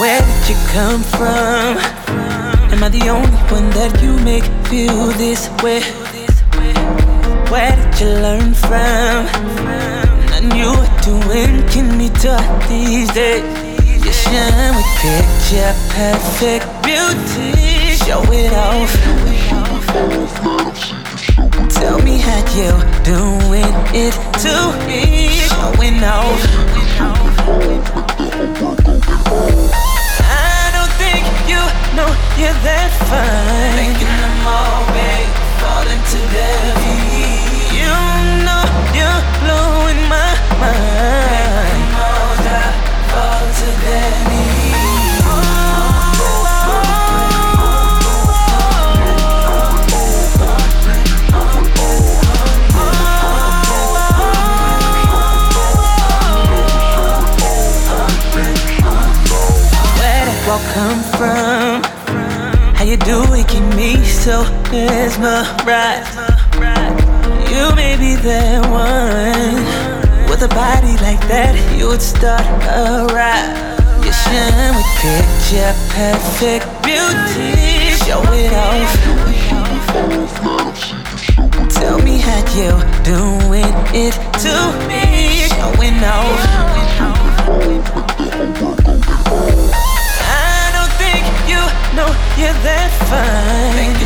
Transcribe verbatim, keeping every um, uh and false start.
Where did you come from? Am I the only one that you make feel this way? Where did you learn from? Nothing you were doing can be taught these days. You shine with picture perfect beauty. Show it off. Tell me how you doing it to me. Showing off. I don't think you know you're that fine. Making them all beg, falling to their feet. You know you're blowing my mind. Make them all die, fall to their knees. Where that walk come from? How you do it, keep me so mesmerized. You may be that one. With a body like that, you would start a riot. You shine with picture perfect beauty. Show it off. Tell me how you doing it to me. Showing off. I don't think you know you're that fine.